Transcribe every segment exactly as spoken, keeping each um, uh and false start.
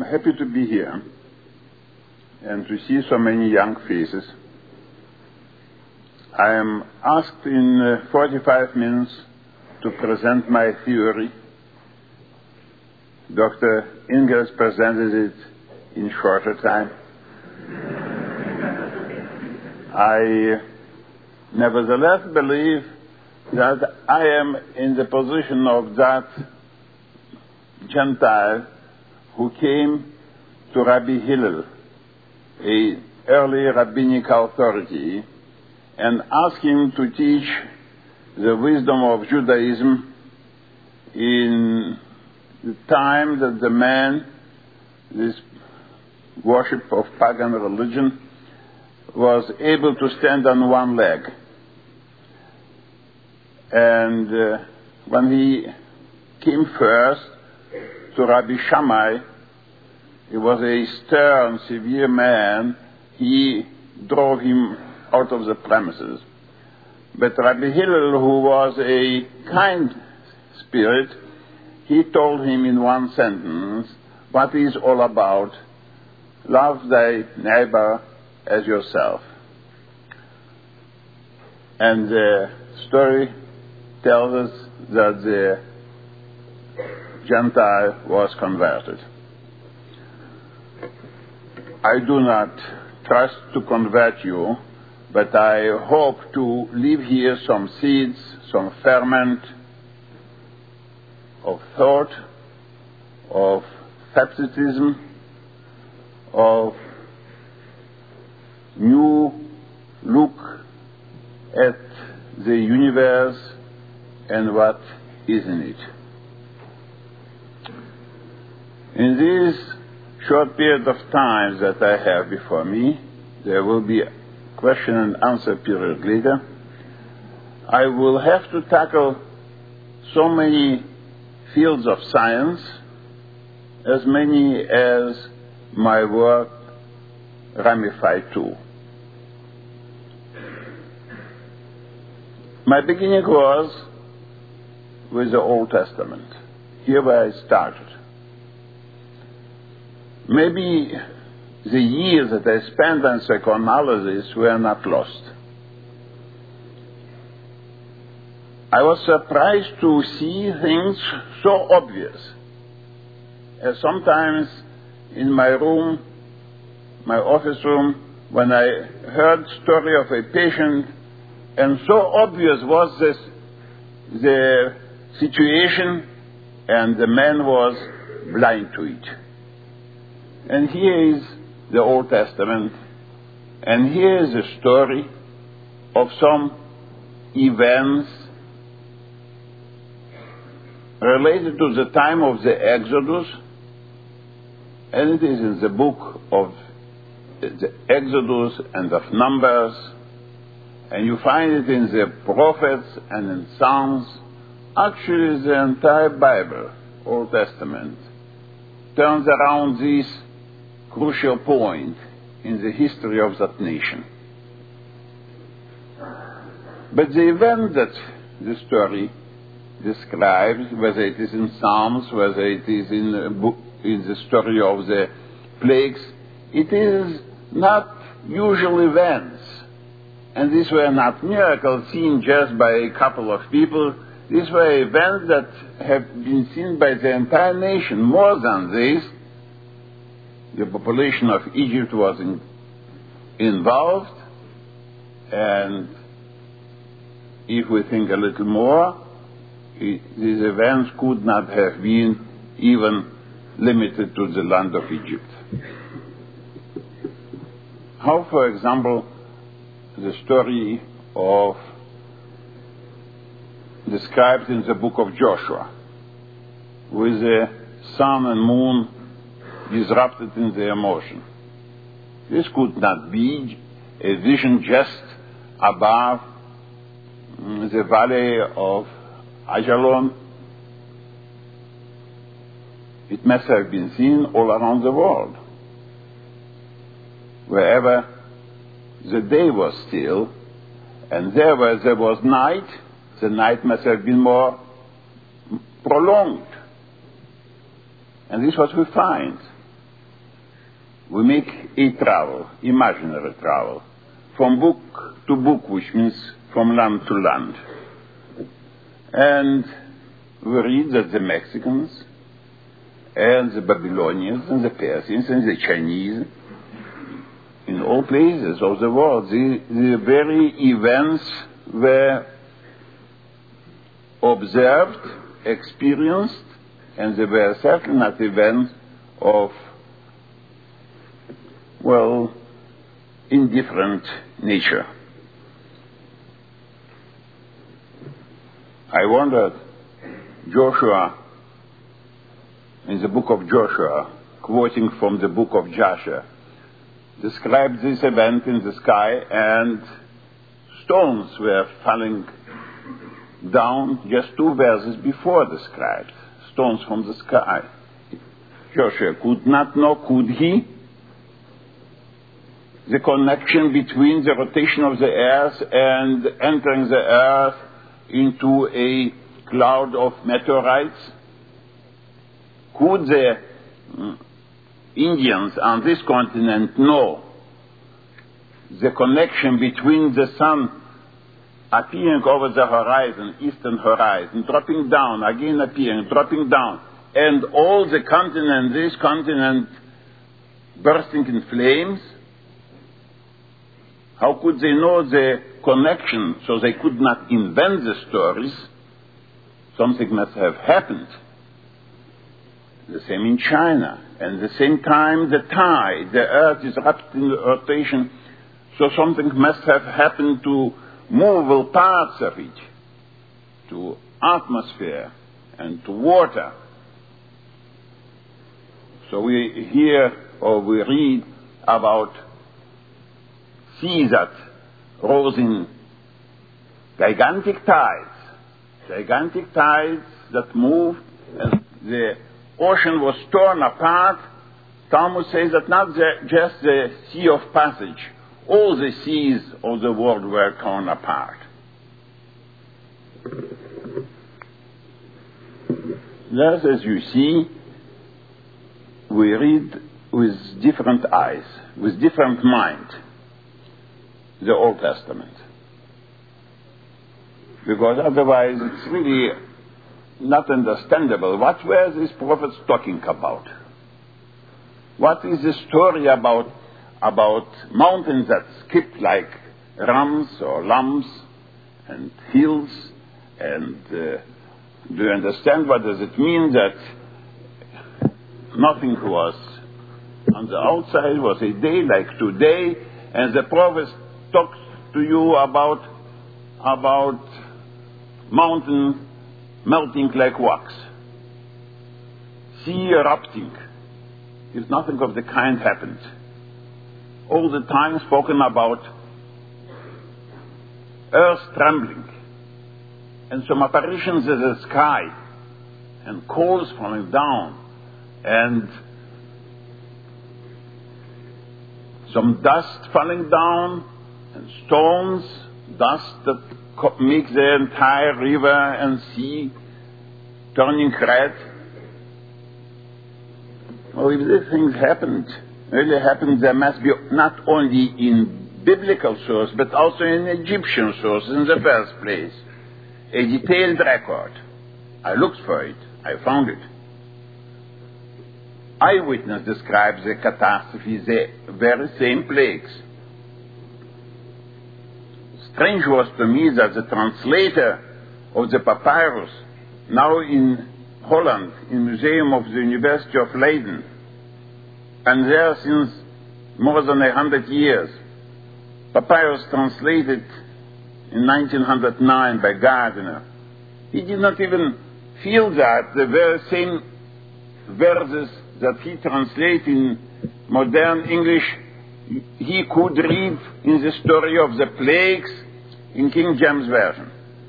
happy to be here and to see so many young faces. I am asked in uh, forty-five minutes to present my theory. Doctor Ingels presented it in shorter time. I nevertheless believe that I am in the position of that Gentile who came to Rabbi Hillel, an early rabbinic authority, and asked him to teach the wisdom of Judaism in the time that the man, this worship of pagan religion, was able to stand on one leg. And uh, when he came first to Rabbi Shammai, he was a stern, severe man. He drove him out of the premises. But Rabbi Hillel, who was a kind spirit, he told him in one sentence what he's all about: love thy neighbor as yourself. And the story tells us that the Gentile was converted. I do not trust to convert you, but I hope to leave here some seeds, some ferment of thought, of skepticism, of new look at the universe and what is in it. In this short period of time that I have before me, there will be a question and answer period later. I will have to tackle so many fields of science, as many as my work ramified to. My beginning was with the Old Testament. Here where I started. Maybe the years that I spent on psychoanalysis were not lost. I was surprised to see things so obvious, as sometimes in my room, my office room, when I heard story of a patient, and so obvious was this, the situation, and the man was blind to it. And here is the Old Testament, and here is a story of some events related to the time of the Exodus, and it is in the book of the Exodus and of Numbers, and you find it in the prophets and in Psalms. Actually, the entire Bible, Old Testament, turns around this crucial point in the history of that nation. But the event that the story describes, whether it is in Psalms, whether it is in the, book, in the story of the plagues, it is not usual events. And these were not miracles seen just by a couple of people. These were events that have been seen by the entire nation. More than this, the population of Egypt was in, involved, and if we think a little more, it, these events could not have been even limited to the land of Egypt. How, for example, the story of described in the book of Joshua, with the sun and moon disrupted in their motion. This could not be a vision just above the valley of Ajalon. It must have been seen all around the world. Wherever the day was still, and there where there was night, the night must have been more prolonged. And this is what we find. we make a travel, imaginary travel, from book to book, which means from land to land. And we read that the Mexicans and the Babylonians and the Persians and the Chinese, in all places of the world, the, the very events were observed, experienced, and they were certainly not events of, well, indifferent nature. I wondered, Joshua, in the book of Joshua, quoting from the book of Joshua, described this event in the sky, and stones were falling down just two verses before described, stones from the sky. Joshua could not know, could he, the connection between the rotation of the earth and entering the earth into a cloud of meteorites? Could the mm, Indians on this continent know the connection between the sun appearing over the horizon, eastern horizon, dropping down, again appearing, dropping down, and all the continent, this continent bursting in flames? How could they know the connection so they could not invent the stories? Something must have happened. The same in China. And at the same time, the tide, the earth is wrapped in rotation, so something must have happened to movable parts of it, to atmosphere and to water. So we hear or we read about seas that rose in gigantic tides, gigantic tides that moved, and the ocean was torn apart. Talmud says that not the, just the Sea of Passage, all the seas of the world were torn apart. Thus, as you see, we read with different eyes, with different mind, the Old Testament. Because otherwise it's really not understandable. What were these prophets talking about? What is the story about, about mountains that skip like rams or lambs and hills? And uh, do you understand what does it mean that nothing was on the outside, was a day like today, and the prophets talked to you about, about mountain melting like wax, sea erupting, if nothing of the kind happened. All the time spoken about earth trembling, and some apparitions in the sky, and coals falling down, and some dust falling down, and stones, dust that make the entire river and sea turning red. Well, if these things happened, really happened, there must be not only in biblical source, but also in Egyptian sources in the first place, a detailed record. I looked for it. I found it. Eyewitness describes the catastrophe, the very same plagues. Strange was to me that the translator of the papyrus, now in Holland, in the Museum of the University of Leiden, and there since more than a hundred years, papyrus translated in nineteen oh nine by Gardner, he did not even feel that the very same verses that he translated in modern English he could read in the story of the plagues in King James Version.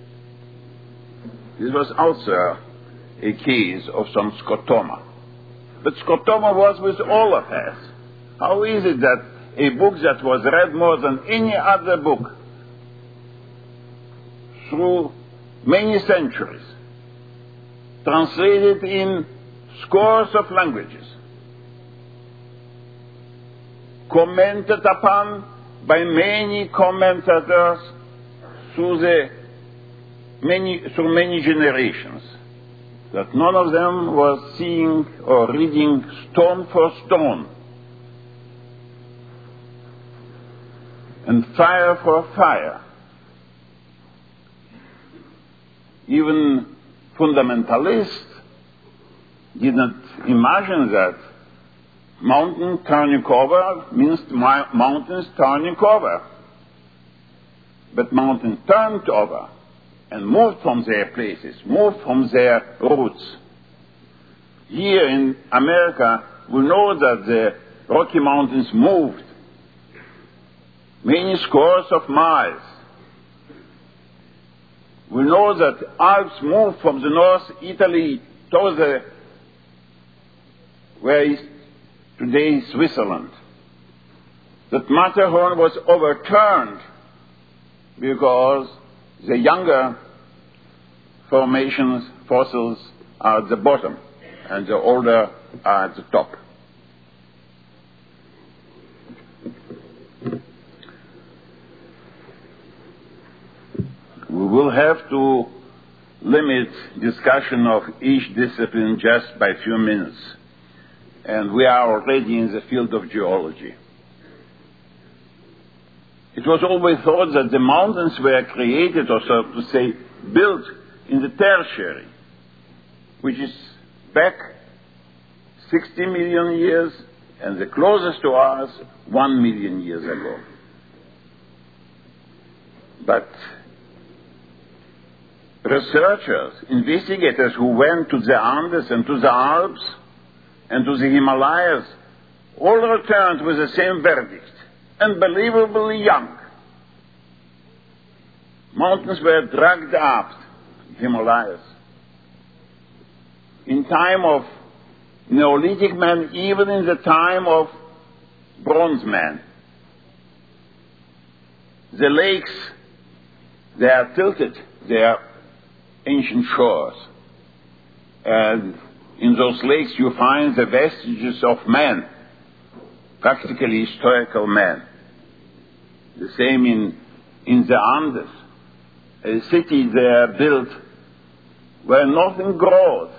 This was also a case of some scotoma. But scotoma was with all of us. How is it that a book that was read more than any other book through many centuries, translated in scores of languages, commented upon by many commentators through the many through many generations, that none of them was seeing or reading stone for stone and fire for fire. Even fundamentalists did not imagine that mountain turning over means mountains turning over. But mountains turned over and moved from their places, moved from their roots. Here in America, we know that the Rocky Mountains moved many scores of miles. We know that Alps moved from the North Italy to the where is today Switzerland. That Matterhorn was overturned because the younger formations, fossils, are at the bottom and the older are at the top. We will have to limit discussion of each discipline just by a few minutes. And we are already in the field of geology. It was always thought that the mountains were created, or so to say, built in the Tertiary, which is back sixty million years, and the closest to us, one million years ago. But researchers, investigators who went to the Andes and to the Alps and to the Himalayas all returned with the same verdict: unbelievably young. Mountains were dragged up Himalayas. In time of Neolithic man, even in the time of Bronze man. The lakes, they are tilted, they are ancient shores. And in those lakes you find the vestiges of man, practically historical man. The same in, in the Andes. A city there built where nothing grows,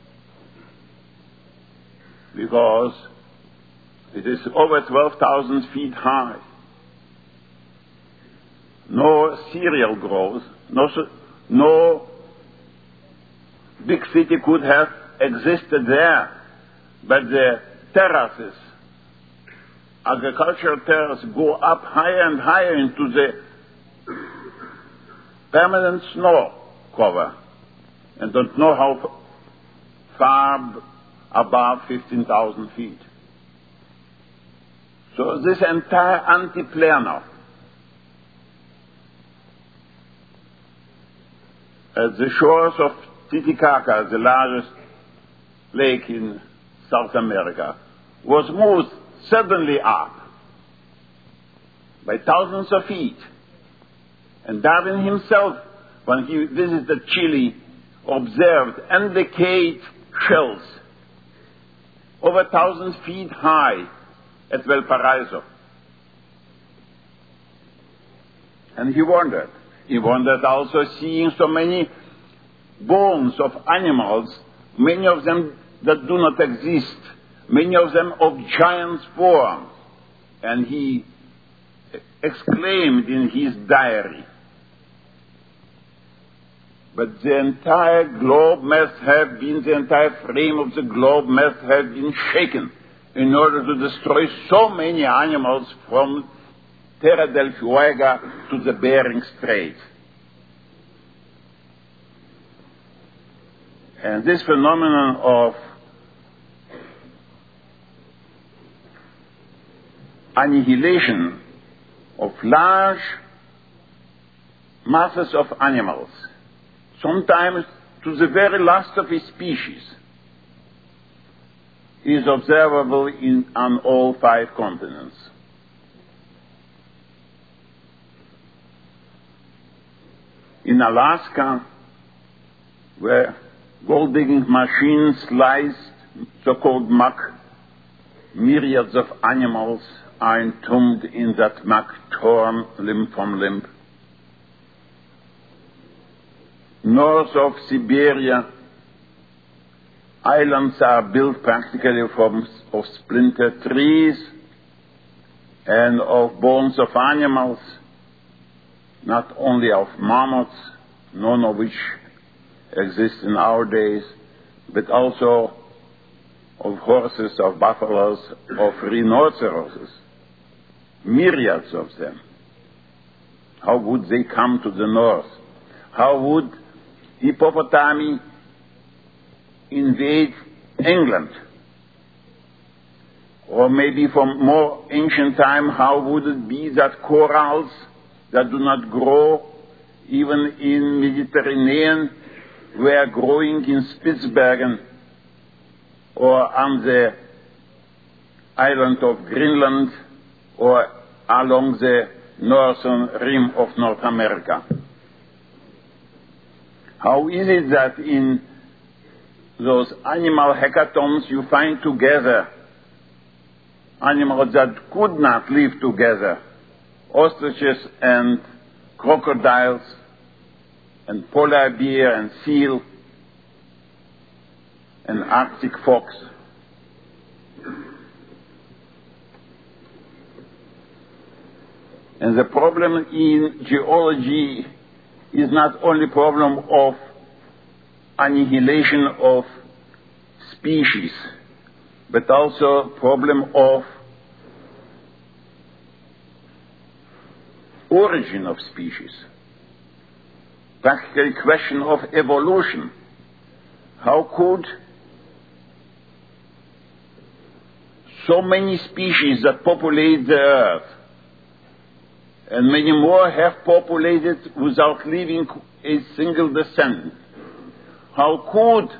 because it is over twelve thousand feet high. No cereal grows, no, no big city could have existed there, but the terraces, agricultural terraces, go up higher and higher into the permanent snow cover, and don't know how far above fifteen thousand feet. So this entire antiplanar, at the shores of Titicaca, the largest lake in South America, was moved suddenly up by thousands of feet. And Darwin himself, when he visited Chile, observed undecayed shells over a thousand feet high at Valparaiso. And he wondered. He wondered also seeing so many bones of animals, many of them that do not exist, many of them of giant form. And he exclaimed in his diary, but the entire globe must have been, the entire frame of the globe must have been shaken in order to destroy so many animals from Terra del Fuego to the Bering Strait. And this phenomenon of annihilation of large masses of animals, sometimes to the very last of his species, is observable in, on all five continents. In Alaska, where gold digging machines sliced so-called muck, myriads of animals are entombed in that muck torn limb from limb. North of Siberia, islands are built practically from of splintered trees and of bones of animals, not only of mammoths, none of which exist in our days, but also of horses, of buffaloes, of rhinoceroses, myriads of them. How would they come to the north? How would hippopotami invade England? Or maybe from more ancient time, how would it be that corals that do not grow even in Mediterranean were growing in Spitsbergen or on the island of Greenland or along the northern rim of North America? How is it that in those animal hecatombs you find together animals that could not live together, ostriches and crocodiles and polar bear and seal and Arctic fox? And the problem in geology is not only problem of annihilation of species, but also problem of origin of species. Practically question of evolution. How could so many species that populate the earth and many more have populated without leaving a single descendant? How could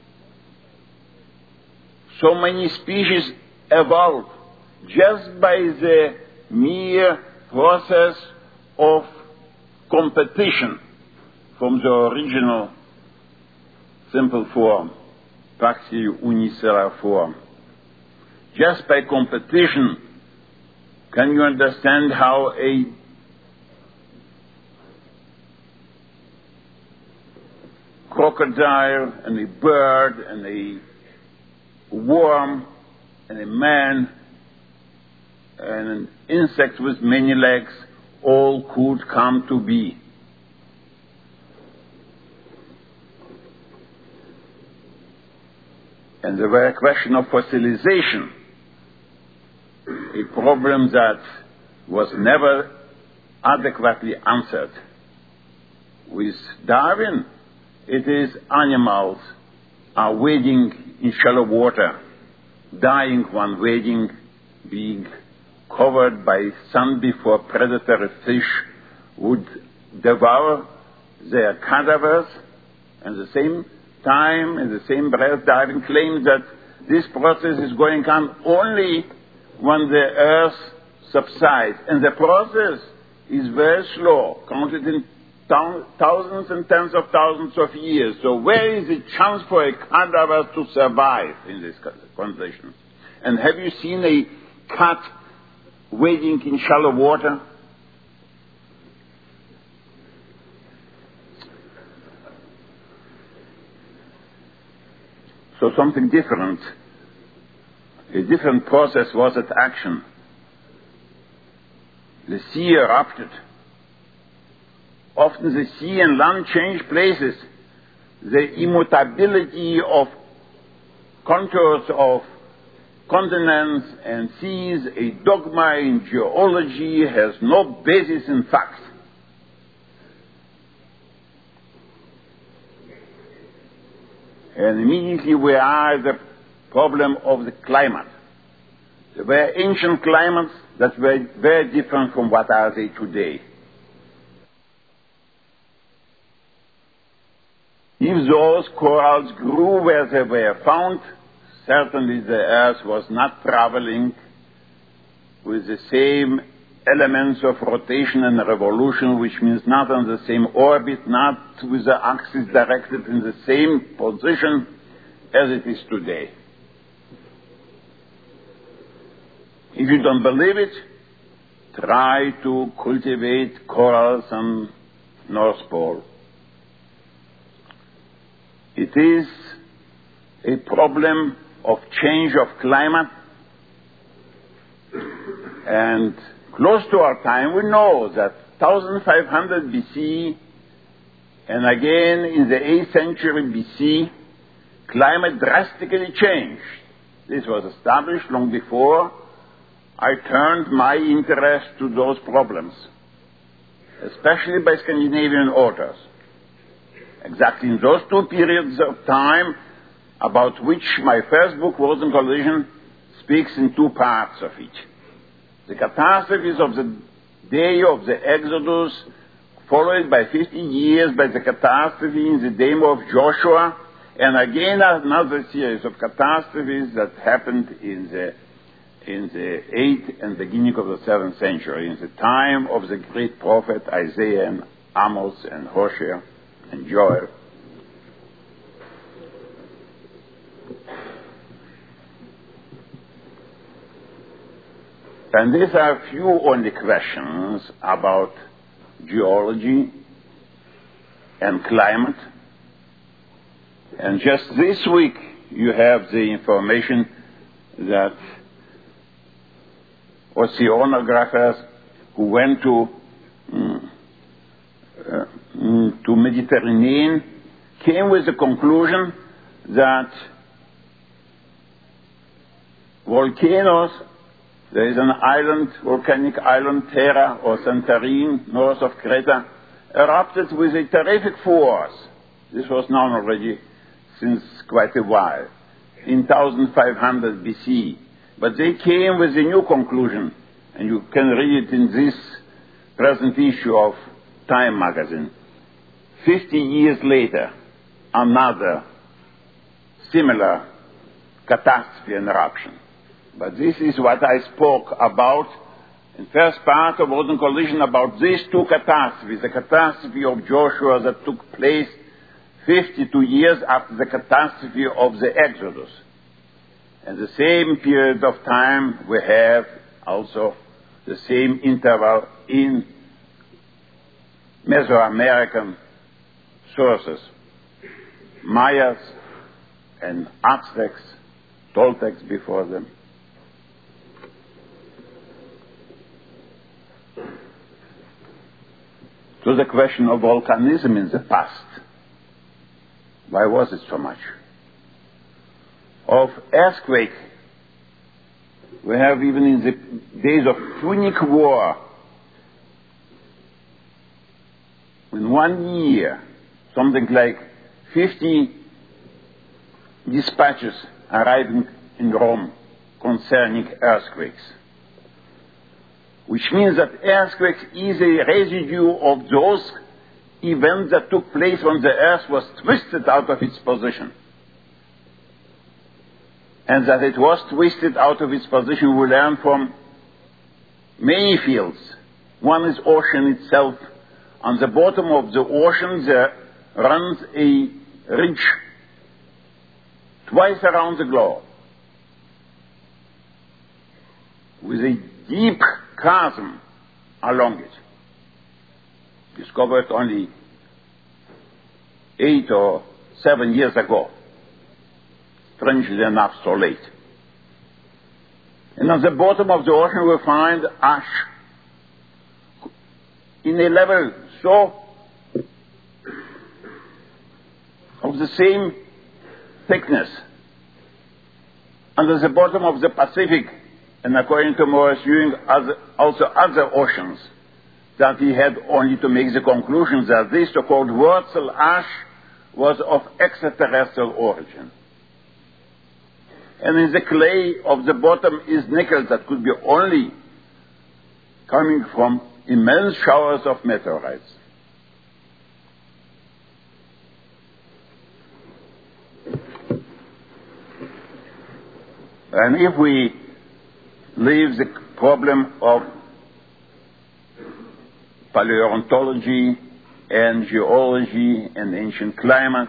so many species evolve just by the mere process of competition from the original simple form, practically unicellular form? Just by competition, can you understand how a crocodile and a bird and a worm and a man and an insect with many legs all could come to be? And the very question of fossilization, a problem that was never adequately answered. With Darwin, it is animals are wading in shallow water, dying when wading, being covered by sand before predatory fish would devour their cadavers. And at the same time, in the same breath, Darwin claims that this process is going on only when the earth subsides. And the process is very slow, counted in thousands and tens of thousands of years. So where is the chance for a cadaver to survive in this condition? And have you seen a cat wading in shallow water? So something different, a different process was at action. The sea erupted. Often the sea and land change places. The immutability of contours of continents and seas, a dogma in geology, has no basis in fact. And immediately we are the problem of the climate. There were ancient climates that were very different from what are they today. If those corals grew where they were found, certainly the earth was not traveling with the same elements of rotation and revolution, which means not on the same orbit, not with the axis directed in the same position as it is today. If you don't believe it, try to cultivate corals on North Pole. It is a problem of change of climate, and close to our time we know that fifteen hundred B C and again in the eighth century B C, climate drastically changed. This was established long before I turned my interest to those problems, especially by Scandinavian authors. Exactly in those two periods of time about which my first book, Words and Collision, speaks in two parts of it. The catastrophes of the day of the Exodus, followed by fifty years by the catastrophe in the day of Joshua, and again another series of catastrophes that happened in the in the eighth and beginning of the seventh century, in the time of the great prophet Isaiah and Amos and Hosea and Joel. And these are few only questions about geology and climate. And just this week you have the information that oceanographers who went to mm, uh, mm, to Mediterranean came with the conclusion that volcanoes, there is an island, volcanic island, Terra or Santorin, north of Crete, erupted with a terrific force. This was known already since quite a while, in fifteen hundred B C. But they came with a new conclusion, and you can read it in this present issue of Time magazine. Fifty years later, another similar catastrophe and eruption. But this is what I spoke about in first part of Words and Collision, about these two catastrophes. The catastrophe of Joshua that took place fifty-two years after the catastrophe of the Exodus. And the same period of time we have also the same interval in Mesoamerican sources. Mayas and Aztecs, Toltecs before them. To the question of volcanism in the past. Why was it so much? Of earthquake, we have even in the days of Punic War, in one year, something like fifty dispatches arriving in Rome concerning earthquakes. Which means that earthquakes is a residue of those events that took place when the earth was twisted out of its position. And that it was twisted out of its position we learn from many fields. One is ocean itself. On the bottom of the ocean there runs a ridge twice around the globe with a deep chasm along it, discovered only eight or seven years ago. Strangely enough, so late. And on the bottom of the ocean we find ash in a level so of the same thickness under the bottom of the Pacific, and according to Morris Ewing, other, also other oceans, that he had only to make the conclusion that this so-called Wurzel ash was of extraterrestrial origin. And in the clay of the bottom is nickel that could be only coming from immense showers of meteorites. And if we leave the problem of paleontology and geology and ancient climate,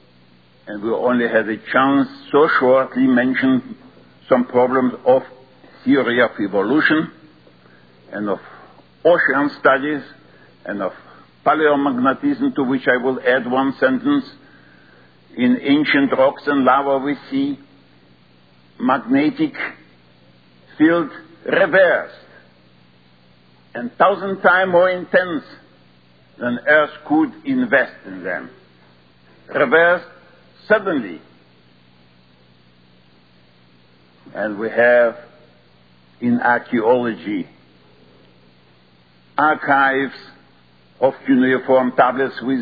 and we only had a chance so shortly mention some problems of theory of evolution and of ocean studies and of paleomagnetism, to which I will add one sentence. In ancient rocks and lava we see magnetic field reversed and thousand times more intense than Earth could invest in them. Reversed suddenly. And we have in archaeology archives of cuneiform tablets with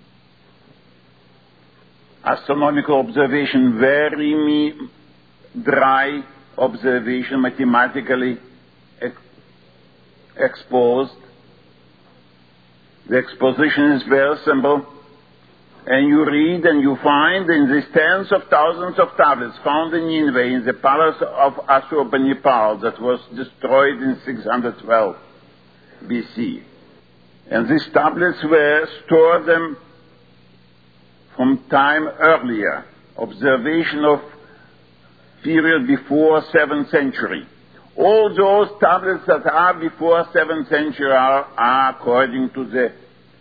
astronomical observation, very me- dry observation, mathematically ex- exposed. The exposition is very simple. And you read and you find in these tens of thousands of tablets found in Nineveh, in the palace of Ashurbanipal that was destroyed in six hundred twelve B C. And these tablets were stored them from time earlier, observation of period before seventh century. All those tablets that are before seventh century are, are according to the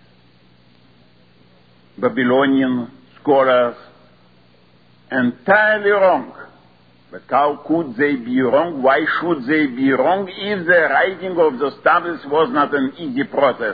Babylonian scholars, entirely wrong. But how could they be wrong? Why should they be wrong if the writing of those tablets was not an easy process?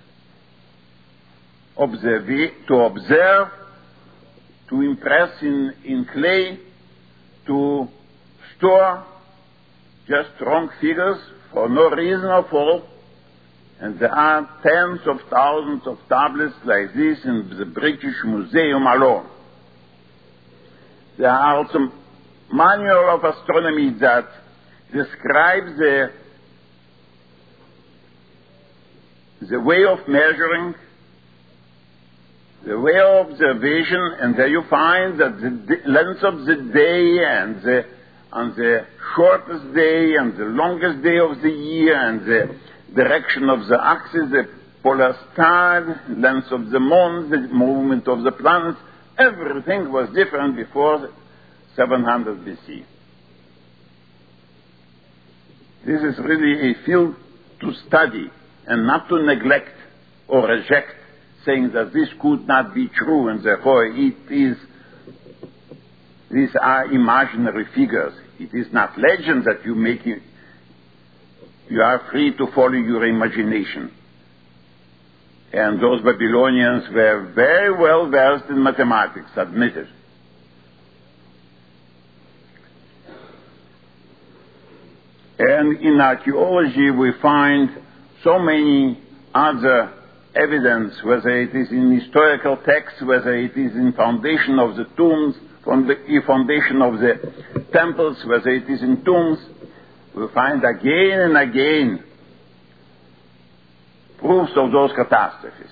Observe, to observe, to impress in, in clay, to store just wrong figures for no reason at all. And there are tens of thousands of tablets like this in the British Museum alone. There are also manual of astronomy that describes the, the way of measuring, the way of observation, and there you find that the length of the day and the, and the shortest day and the longest day of the year and the direction of the axis, the polar star, length of the moon, the movement of the planets, everything was different before seven hundred B C. This is really a field to study and not to neglect or reject, saying that this could not be true and therefore it is, these are imaginary figures. It is not legend that you make it. You are free to follow your imagination. And those Babylonians were very well versed in mathematics, admitted. And in archaeology we find so many other evidence, whether it is in historical texts, whether it is in foundation of the tombs, from the foundation of the temples, whether it is in tombs, we find again and again proofs of those catastrophes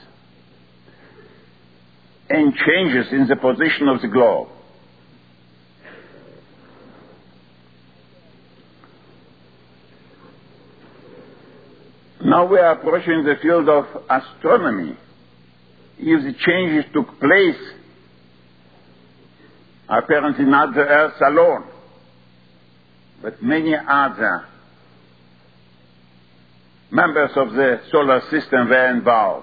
and changes in the position of the globe. Now we are approaching the field of astronomy. If the changes took place, apparently not the Earth alone, but many other members of the solar system were involved.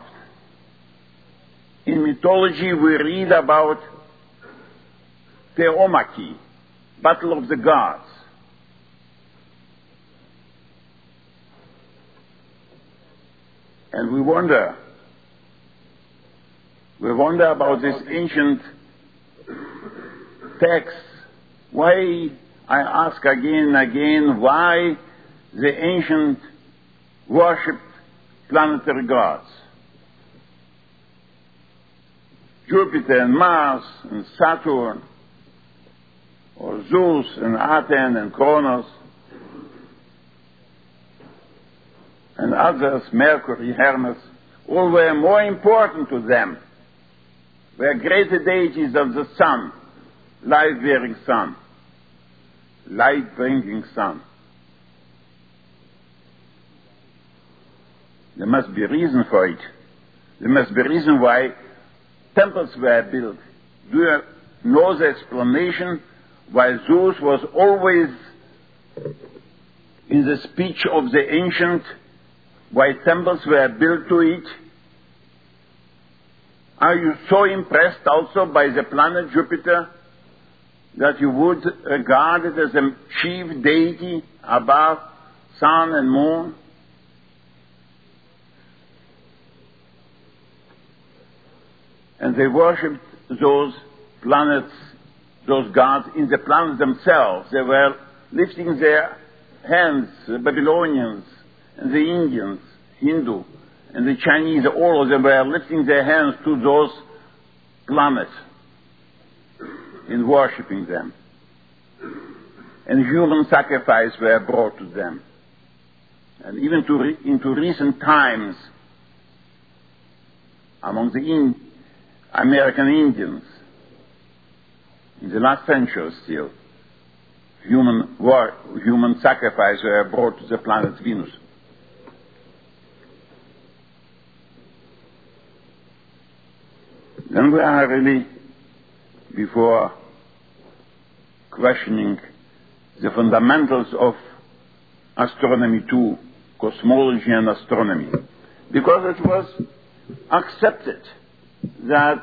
In mythology we read about Theomachy, Battle of the Gods. And we wonder, we wonder about this ancient text. Why, I ask again and again, why the ancient worshipped planetary gods? Jupiter and Mars and Saturn, or Zeus and Aten and Kronos, and others, Mercury, Hermes, all were more important to them, were greater deities of the sun, light-bearing sun, light-bringing sun. There must be reason for it. There must be reason why temples were built. Do you know the explanation why Zeus was always in the speech of the ancient, why temples were built to it? Are you so impressed also by the planet Jupiter that you would regard it as a chief deity above sun and moon? And they worshipped those planets, those gods, in the planets themselves. They were lifting their hands, the Babylonians and the Indians, Hindu, and the Chinese, all of them were lifting their hands to those planets in worshipping them. And human sacrifice were brought to them. And even to re- into recent times, among the in- American Indians, in the last century still, human war, human sacrifice were brought to the planet Venus. Then we are really before questioning the fundamentals of astronomy too, cosmology and astronomy, because it was accepted that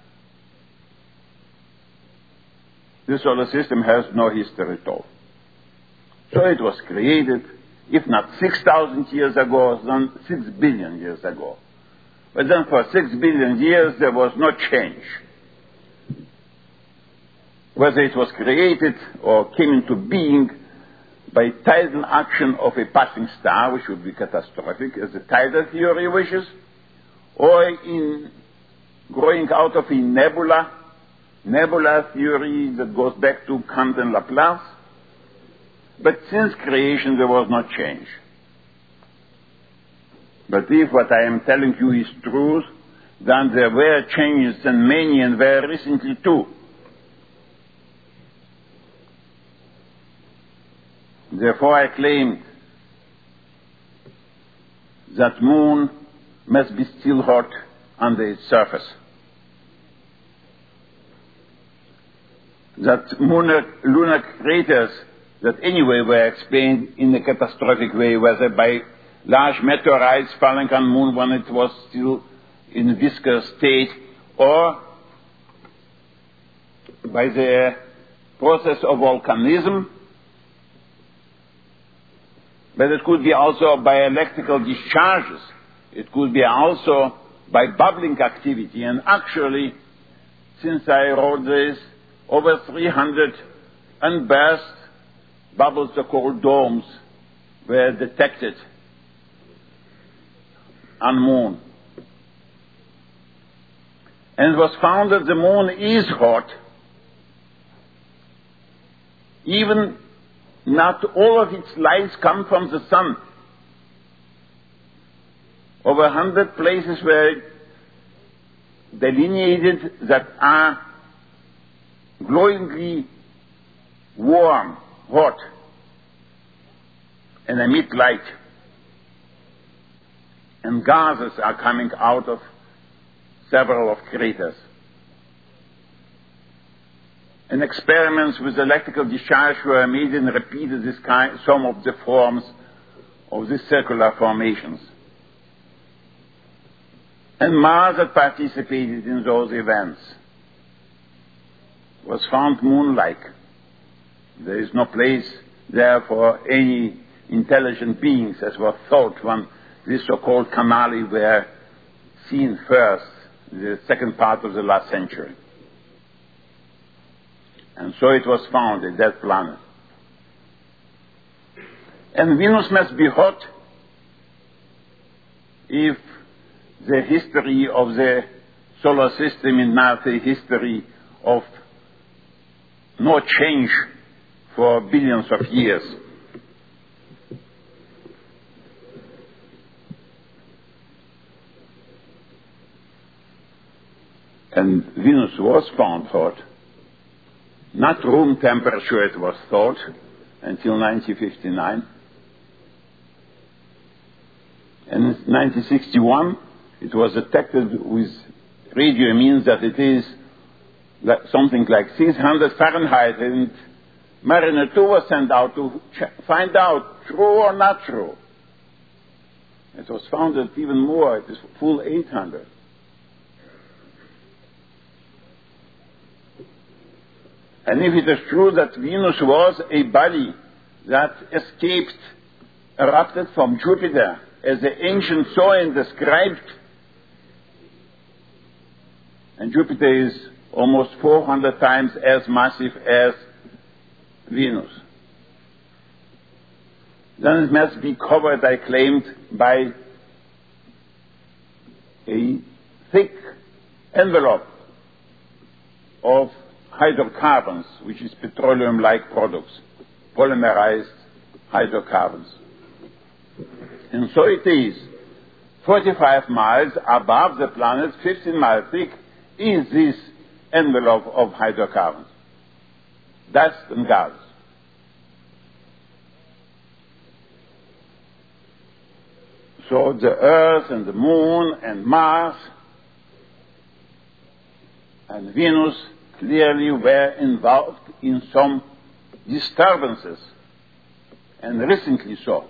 the solar system has no history at all. So it was created, if not six thousand years ago, then six billion years ago. But then for six billion years there was no change. Whether it was created or came into being by tidal action of a passing star, which would be catastrophic, as the tidal theory wishes, or in growing out of a nebula, nebula theory that goes back to Kant and Laplace. But since creation there was no change. But if what I am telling you is true, then there were changes, and many, and very recently too. Therefore I claim that moon must be still hot under its surface. That lunar, lunar craters that anyway were explained in a catastrophic way, whether by large meteorites falling on the moon when it was still in viscous state, or by the process of volcanism, but it could be also by electrical discharges. It could be also by bubbling activity. And actually, since I wrote this, over three hundred unburst bubbles, the called domes, were detected on the moon. And it was found that the moon is hot. Even not all of its lights come from the sun. Over a hundred places were delineated that are glowingly warm, hot, and emit light. And gases are coming out of several of craters. And experiments with electrical discharge were made and repeated this kind, some of the forms of these circular formations. And Mars had participated in those events. Was found moon-like. There is no place there for any intelligent beings, as was thought when these so-called canali were seen first, the second part of the last century. And so it was found in that planet. And Venus must be hot if the history of the solar system is not a history of no change for billions of years. And Venus was found hot. Not room temperature, it was thought, until nineteen fifty-nine. And in nineteen sixty-one, it was detected with radio, means that it is like something like six hundred Fahrenheit, and Mariner two was sent out to ch- find out true or not true. It was found that even more, it is full eight hundred. And if it is true that Venus was a body that escaped, erupted from Jupiter, as the ancients saw and described, and Jupiter is almost four hundred times as massive as Venus, then it must be covered, I claimed, by a thick envelope of hydrocarbons, which is petroleum-like products, polymerized hydrocarbons. And so it is. forty-five miles above the planet, fifteen miles thick, is this envelope of hydrocarbons, dust and gas. So the Earth and the Moon and Mars and Venus clearly were involved in some disturbances, and recently so.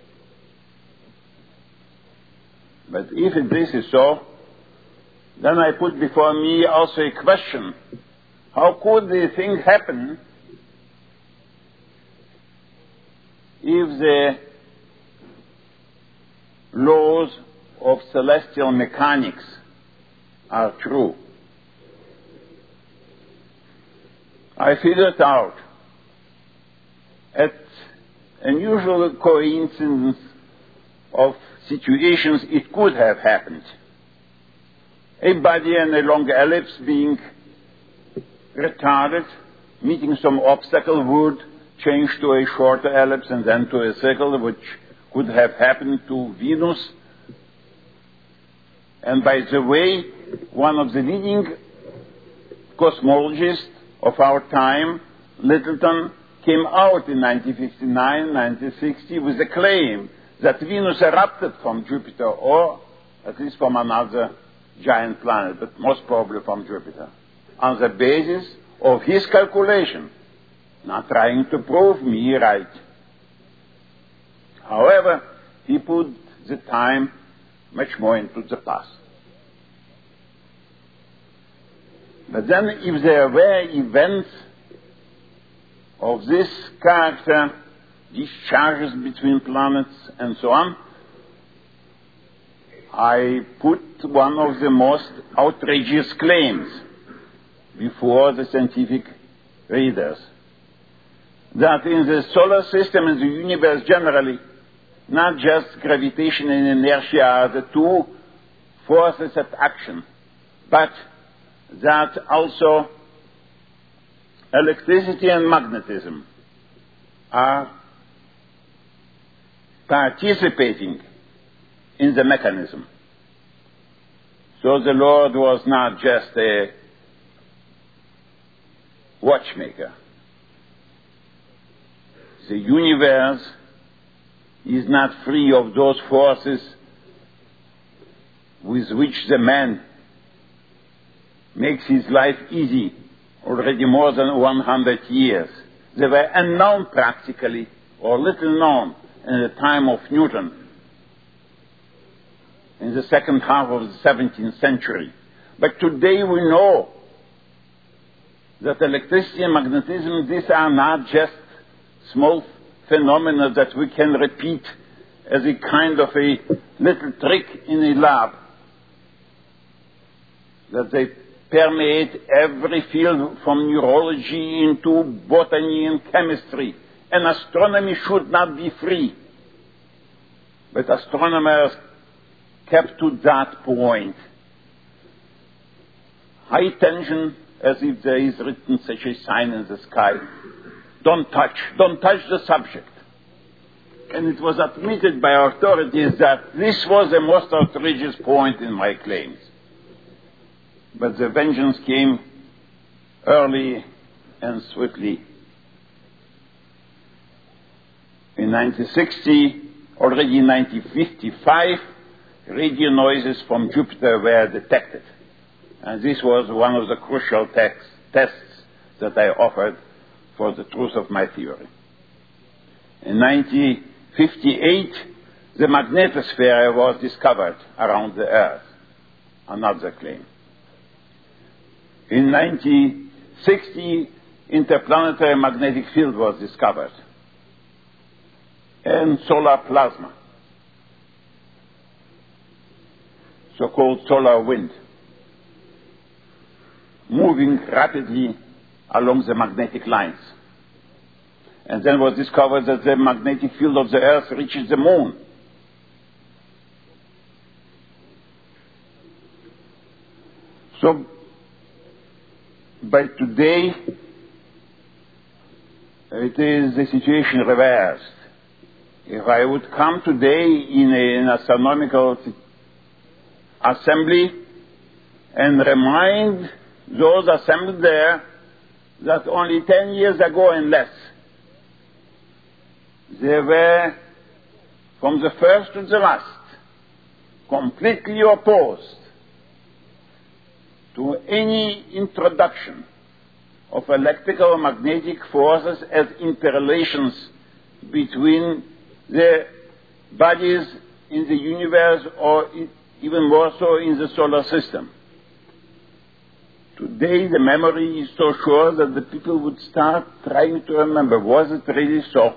But if this is so, then I put before me also a question. How could the thing happen if the laws of celestial mechanics are true? I figured out at unusual coincidence of situations it could have happened. A body and a long ellipse being retarded, meeting some obstacle, would change to a shorter ellipse and then to a circle, which could have happened to Venus. And by the way, one of the leading cosmologists of our time, Lyttelton, came out in nineteen fifty-nine, nineteen sixty with the claim that Venus erupted from Jupiter, or at least from another giant planet, but most probably from Jupiter, on the basis of his calculation, not trying to prove me right. However, he put the time much more into the past. But then if there were events of this character, discharges between planets and so on, I put one of the most outrageous claims before the scientific readers, that in the solar system and the universe generally, not just gravitation and inertia are the two forces at action, but that also electricity and magnetism are participating in the mechanism. So the Lord was not just a watchmaker. The universe is not free of those forces with which the man makes his life easy already more than one hundred years. They were unknown practically, or little known, in the time of Newton, in the second half of the seventeenth century. But today we know that electricity and magnetism, these are not just small phenomena that we can repeat as a kind of a little trick in a lab, that they permeate every field from neurology into botany and chemistry. And astronomy should not be free. But astronomers kept to that point. High tension, as if there is written such a sign in the sky. Don't touch, don't touch the subject. And it was admitted by authorities that this was the most outrageous point in my claims. But the vengeance came early and swiftly. In nineteen sixty, already in nineteen fifty-five, radio noises from Jupiter were detected. And this was one of the crucial text, tests that I offered for the truth of my theory. In nineteen fifty-eight, the magnetosphere was discovered around the Earth. Another claim. In nineteen sixty, interplanetary magnetic field was discovered. And solar plasma, so-called solar wind, moving rapidly along the magnetic lines. And then was discovered that the magnetic field of the Earth reaches the moon. So, by today, it is the situation reversed. If I would come today in a, an astronomical assembly and remind those assembled there that only ten years ago and less, they were, from the first to the last, completely opposed to any introduction of electrical or magnetic forces as interrelations between the bodies in the universe, or even more so in the solar system. Today the memory is so sure that the people would start trying to remember, was it really so?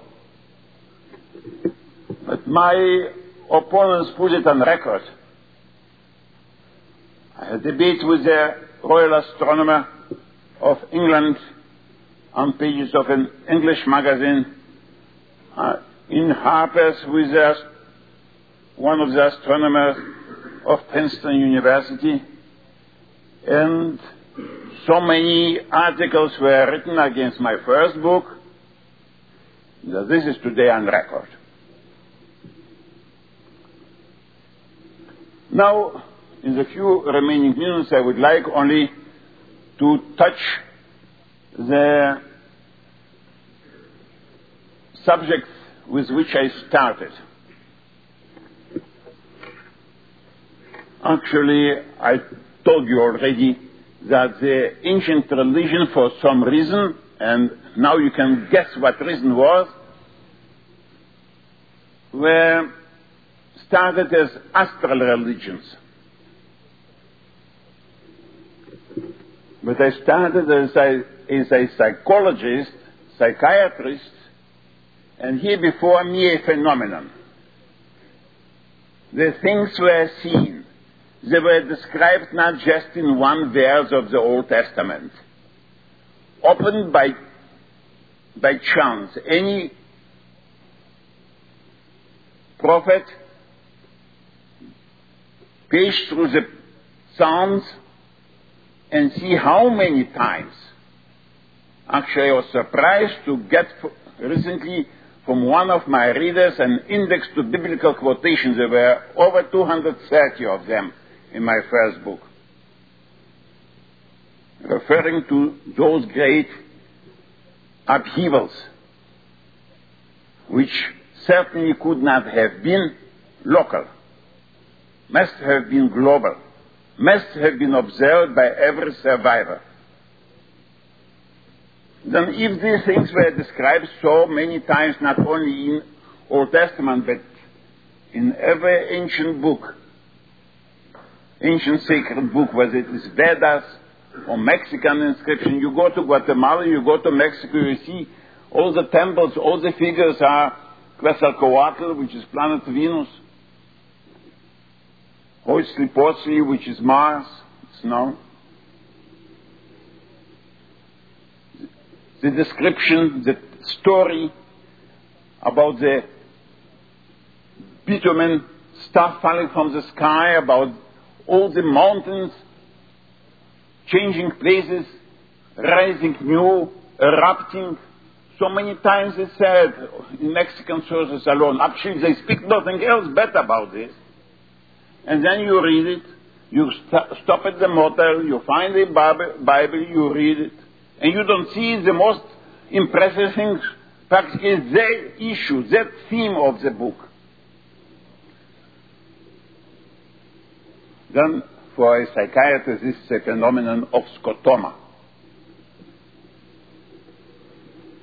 But my opponents put it on record. I had a debate with the Royal Astronomer of England on pages of an English magazine, uh, in Harper's with the, one of the astronomers of Princeton University, and so many articles were written against my first book that this is today on record. Now, in the few remaining minutes, I would like only to touch the subject with which I started. Actually, I told you already that the ancient religion, for some reason, and now you can guess what reason was, were started as astral religions. But I started as a, as a psychologist, psychiatrist, and here before me a phenomenon. The things were seen. They were described not just in one verse of the Old Testament, opened by, by chance. Any prophet page through the Psalms and see how many times. Actually, I was surprised to get recently from one of my readers an index to biblical quotations. There were over two hundred thirty of them in my first book, referring to those great upheavals, which certainly could not have been local, must have been global, must have been observed by every survivor. Then if these things were described so many times, not only in Old Testament, but in every ancient book, ancient sacred book, whether it is Vedas or Mexican inscription, you go to Guatemala, you go to Mexico, you see all the temples, all the figures are Quetzalcoatl, which is planet Venus, Huitzilopochtli, which is Mars, it's known. The description, the story about the bitumen stuff falling from the sky, about all the mountains changing places, rising new, erupting. So many times it's said in Mexican sources alone. Actually, they speak nothing else but about this. And then you read it, you st- stop at the motel, you find the Bible, you read it, and you don't see the most impressive things. Practically the issue, that theme of the book. Then, for a psychiatrist, this is a phenomenon of scotoma.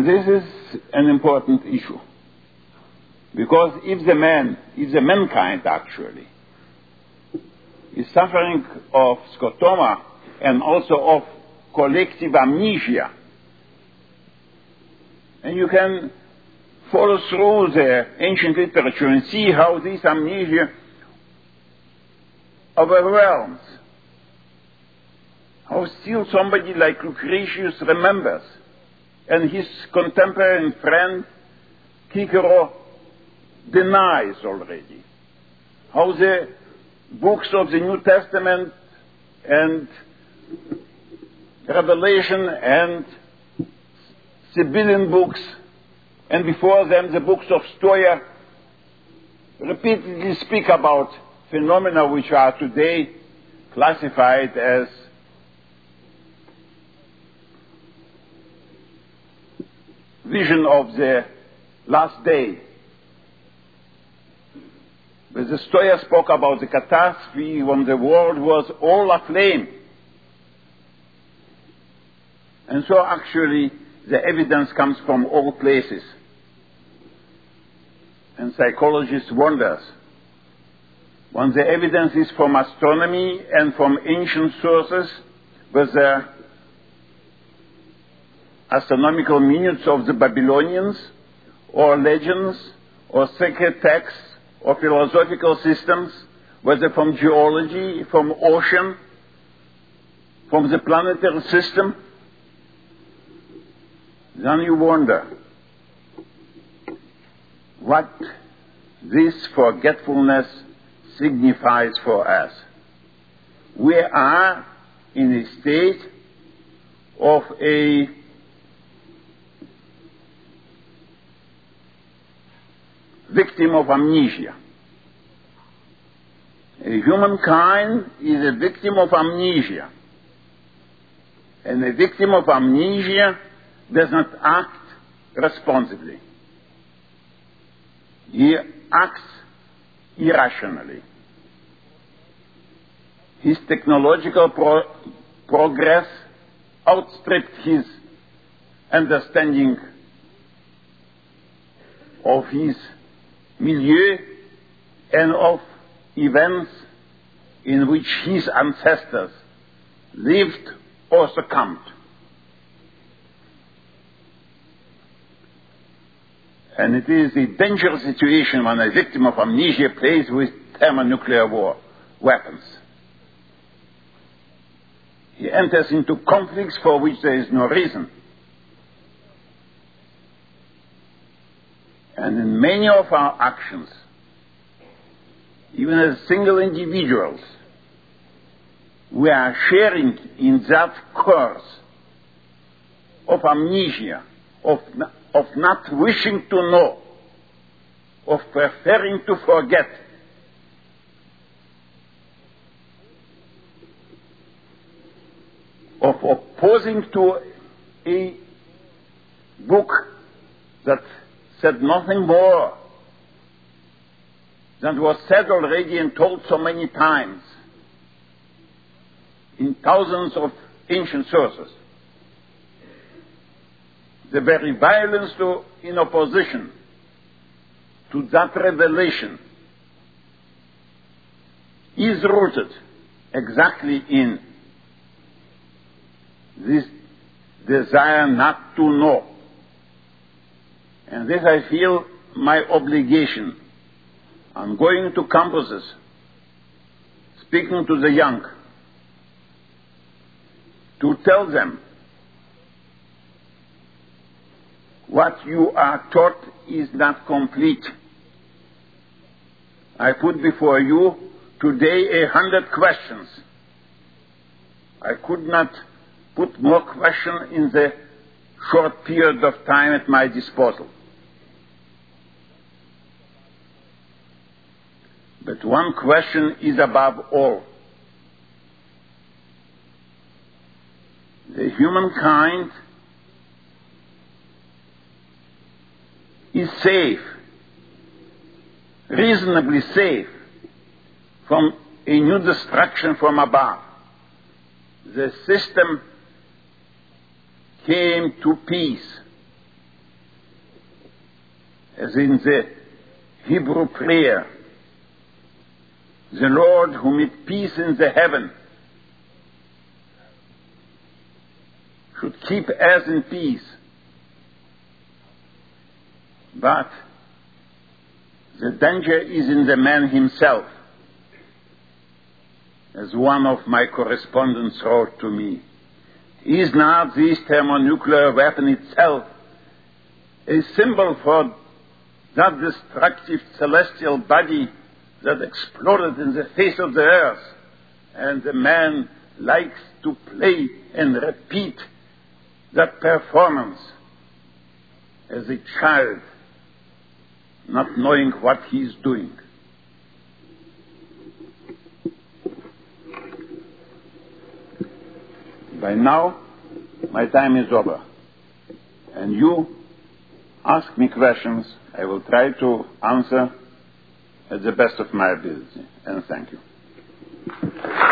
And this is an important issue. Because if the man, if the mankind actually, is suffering of scotoma and also of collective amnesia, and you can follow through the ancient literature and see how this amnesia overwhelms, how still somebody like Lucretius remembers, and his contemporary and friend Cicero denies already, how the books of the New Testament and Revelation and Sibylline books, and before them the books of Stoia, repeatedly speak about phenomena which are today classified as vision of the last day. But the Stoia spoke about the catastrophe when the world was all aflame. And so actually the evidence comes from all places. And psychologists wonder, when the evidence is from astronomy and from ancient sources, whether astronomical minutes of the Babylonians, or legends, or sacred texts, or philosophical systems, whether from geology, from ocean, from the planetary system, then you wonder what this forgetfulness signifies for us. We are in a state of a victim of amnesia. A humankind is a victim of amnesia. And a victim of amnesia does not act responsibly. He acts irrationally. His technological pro- progress outstripped his understanding of his milieu and of events in which his ancestors lived or succumbed. And it is a dangerous situation when a victim of amnesia plays with thermonuclear war weapons. He enters into conflicts for which there is no reason. And in many of our actions, even as single individuals, we are sharing in that course of amnesia, of, of not wishing to know, of preferring to forget. Of opposing to a book that said nothing more than was said already and told so many times in thousands of ancient sources. The very violence to, in opposition to that revelation is rooted exactly in this desire not to know. And this I feel my obligation. I'm going to campuses, speaking to the young, to tell them what you are taught is not complete. I put before you today a hundred questions. I could not put more questions in the short period of time at my disposal. But one question is above all. The humankind is safe, reasonably safe, from a new destruction from above. The system came to peace. as in the Hebrew prayer, the Lord who made peace in the heaven should keep us in peace. But the danger is in the man himself, as one of my correspondents wrote to me. Is not this thermonuclear weapon itself a symbol for that destructive celestial body that exploded in the face of the earth, and the man likes to play and repeat that performance as a child, not knowing what he is doing? By now, my time is over, and you ask me questions. I will try to answer at the best of my ability, and thank you.